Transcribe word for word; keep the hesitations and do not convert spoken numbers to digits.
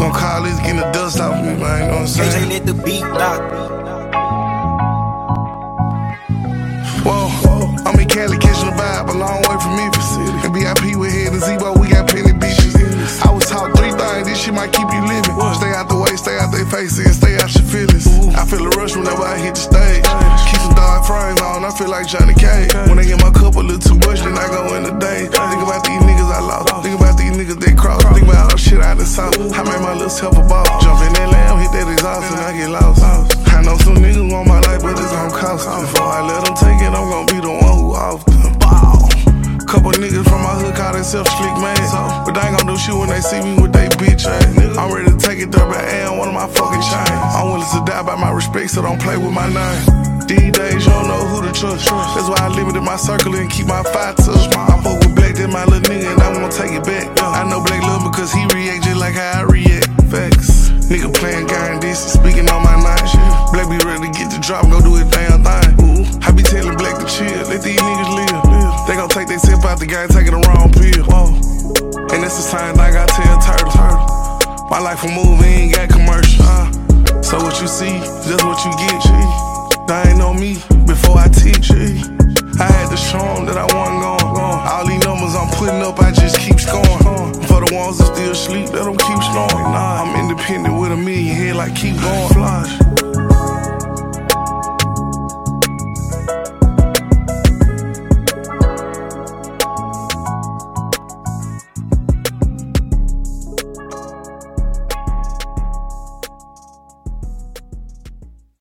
Gon' call this, getting the dust off me, man, you know what I'm saying? K J let the beat knock. Whoa, I'm in Cali catching the vibe, a long way from Memphis City. And B I P with Head and Zebo, we got plenty bitches. I was taught three things, this shit might keep you living. Stay out the way, stay out their faces, and stay out your feelings. I feel a rush whenever I hit the stage. Keep some dark frames on, I feel like Johnny Cage. When they get my cup a little too much, then I go in the day. Think about these niggas I lost, think about these niggas they crossed. Think about all the shit I done saw. I made my little self a ball. Jump in that lamb, hit that exhaust, and I get lost. I know some niggas want my life, but it's gon' cost. Before I let them take it, I'm gon' be the one who off them. Couple niggas from my hood call themselves slick man, but they ain't gon' do shit when they see me with they bitch ass. I'm ready to take it there by air on one of my fucking chains. I'm willing to die by my respect, so don't play with my name. These days you don't know who to trust. That's why I limited my circle and keep my five touch. I fuck with Black, that's my little nigga, and I'm gonna take it back. I know Black love me cause he react just like how I react. Facts. Nigga playing guy and this, speaking on my night. Black be ready to get the drop, go do his damn thing. I be telling Black to chill, let these niggas live. They gon' take they sip out the game, taking the wrong pill. Whoa. And that's the same thing I tell Turtle. Turtle. My life a movie, ain't got commercial. Uh, so what you see, just what you get. They ain't know me before I teach.